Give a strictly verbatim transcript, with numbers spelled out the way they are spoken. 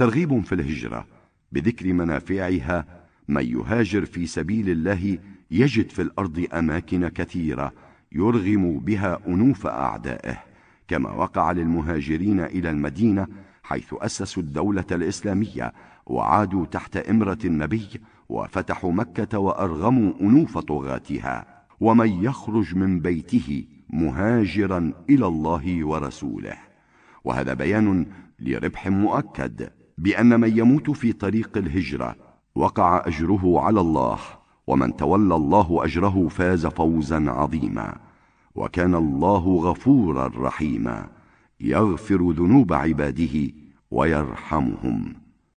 وترغيب في الهجرة بذكر منافعها. من يهاجر في سبيل الله يجد في الأرض أماكن كثيرة يرغم بها أنوف أعدائه، كما وقع للمهاجرين إلى المدينة حيث أسسوا الدولة الإسلامية وعادوا تحت إمرة النبي وفتحوا مكة وأرغموا أنوف طغاتها. ومن يخرج من بيته مهاجرا إلى الله ورسوله. وهذا بيان لربح مؤكد بأن من يموت في طريق الهجرة وقع أجره على الله، ومن تولى الله أجره فاز فوزا عظيما. وكان الله غفورا رحيما، يغفر ذنوب عباده ويرحمهم.